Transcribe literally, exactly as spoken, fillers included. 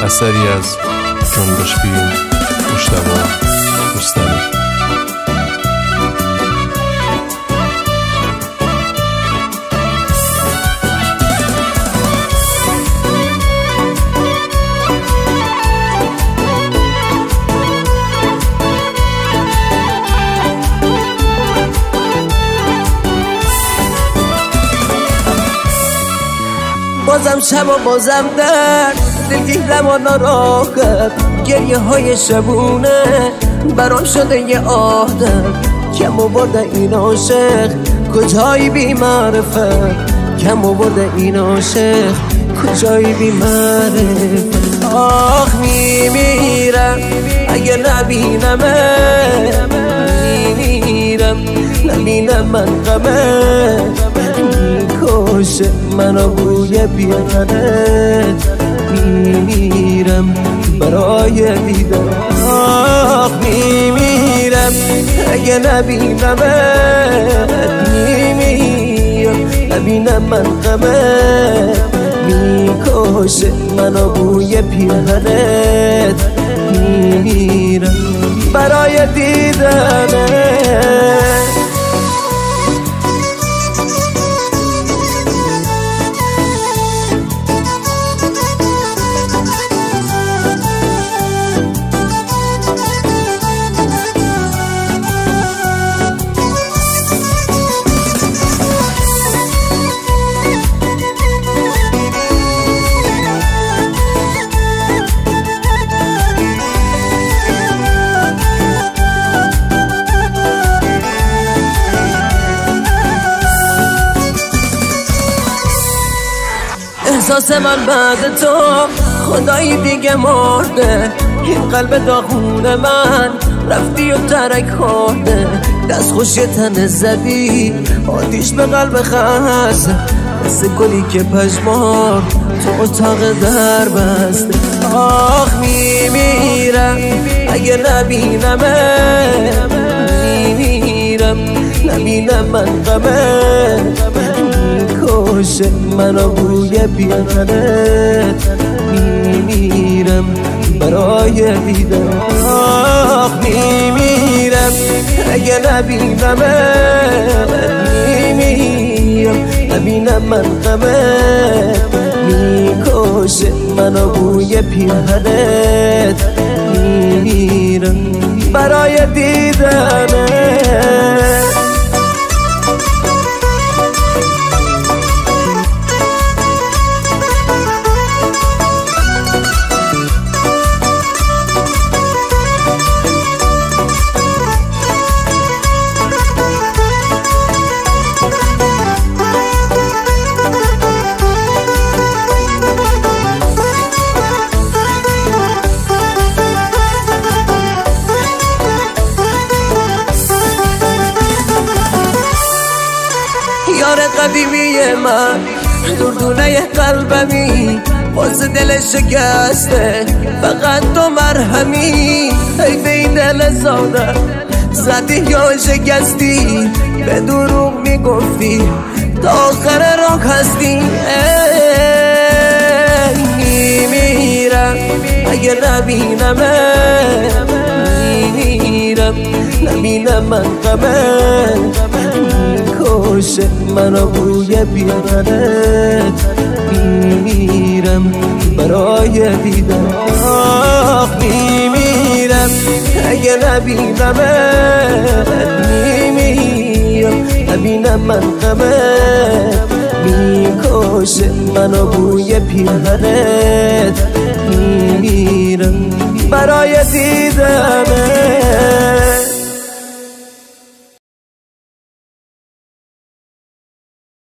اثری از جنبش بی مجتبی رستمی. بازم شب و بازم در دلگیرم و ناراحت، گریه های شبونه برام شده یه عادت. کم آورده این عاشق کجایی بی معرفت، کم آورده این عاشق کجایی بی معرفت. آخ میمیرم اگه نبینمه، میمیرم نبینم من غمه، میکشه منو بوی پیرهنت، میمیرم برای دیدن. آخ میمیرم اگه نبینمت، میمیرم نبینم من غمت، میکشه منو بوی پیرهنت، میمیرم برای دیدنت. احساس من بعد تو خدایی دیگه مرده، این قلب داغون من رفتی و ترک خورده. دست خوش تن زدی آتیش به قلب خسته، مثل گلی که پژمرد تو اتاق در بسته. آخ میمیرم اگه نبینمه، میمیرم نبینم من غمه، میکشه منو بوی پیرهنت، میمیرم برای دیدن. آخ میمیرم اگه نبینمت، میمیرم نبینم من غمت، میکشه منو بوی پیرهنت، میمیرم برای دیدنت. یار قدیمی من دردونه قلبمی، باز دل شکسته فقط تو مرهمی. ای به این دل ساده زدی یا شکستی، به دروغ میگفتی تا آخر راه هستی. میمیرم اگه نبینمت، میمیرم نبینم من غمت، میکشه منو بوی پیرهنت، میمیرم برای دیدن. آخ میمیرم اگه نبینمت، میمیرم نبینم من غمت، میکشه منو بوی پیرهنت، میمیرم برای دیدنت.